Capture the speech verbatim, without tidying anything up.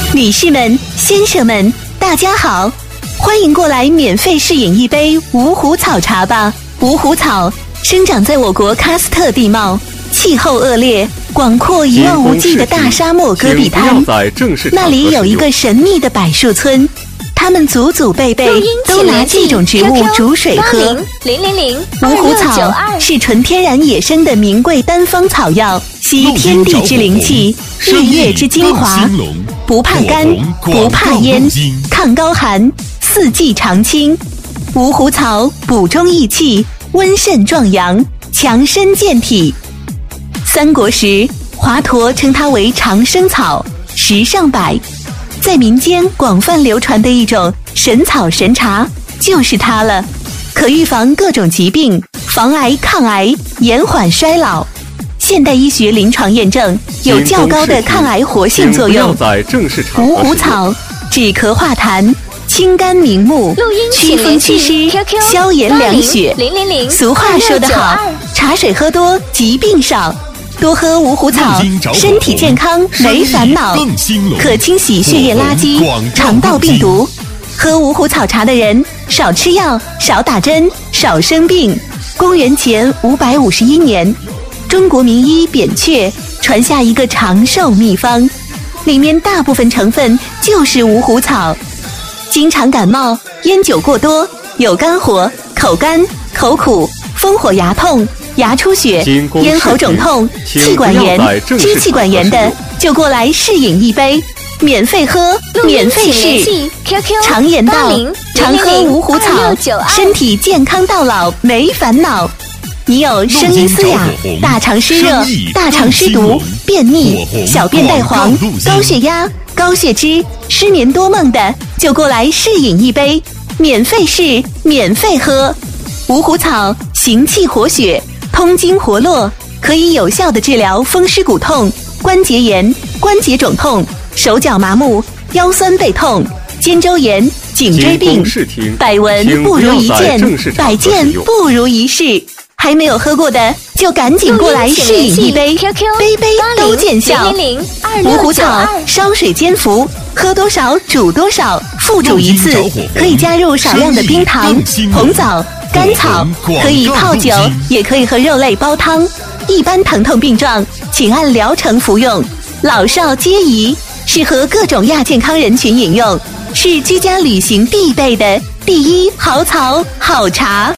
女士们、先生们，大家好，欢迎过来免费试饮一杯五虎草茶吧。五虎草生长在我国喀斯特地貌，气候恶劣、广阔一望无际的大沙漠戈壁滩，那里有一个神秘的柏树村，他们祖祖辈辈都拿这种植物煮水喝。五虎草是纯天然野生的名贵单方草药，吸天地之灵气，日月之精华，不怕干，不怕烟，抗高寒，四季常青。五虎草补中益气，温肾壮阳，强身健体。三国时，华佗称它为长生草，时尚柏。在民间广泛流传的一种神草神茶就是它了，可预防各种疾病，防癌抗癌，延缓衰老。现代医学临床验证有较高的抗癌活性作用。五虎草止咳化痰，清肝明目，祛风祛湿，消炎凉血。俗话说得好，茶水喝多，疾病少。多喝五虎草，身体健康没烦恼，可清洗血液垃圾、肠道病毒。喝五虎草茶的人，少吃药，少打针，少生病。公元前五百五十一年，中国名医扁鹊传下一个长寿秘方，里面大部分成分就是五虎草。经常感冒、烟酒过多、有肝火、口干、口苦、风火牙痛、牙出血、咽喉肿痛、气管炎、支气管炎的，就过来试饮一杯，免费喝，免费试。常言道，常喝五虎草，身体健康到老没烦恼。你有声音嘶哑、大肠湿热、大肠湿毒、便秘、小便带黄、高血压、高血脂、失眠多梦的，就过来试饮一杯，免费试，免费喝。五虎草行气活血，通经活络，可以有效地治疗风湿骨痛、关节炎、关节肿痛、手脚麻木、腰酸背痛、肩周炎、颈椎病。百闻不如一见，百见不如一试。还没有喝过的，就赶紧过来试饮一杯，杯杯都见效。五虎草烧水煎服，喝多少煮多少，复煮一次，可以加入少量的冰糖、红枣、甘草，可以泡酒，也可以和肉类煲汤。一般疼痛病状，请按疗程服用，老少皆宜，适合各种亚健康人群饮用，是居家旅行必备的第一好草好茶。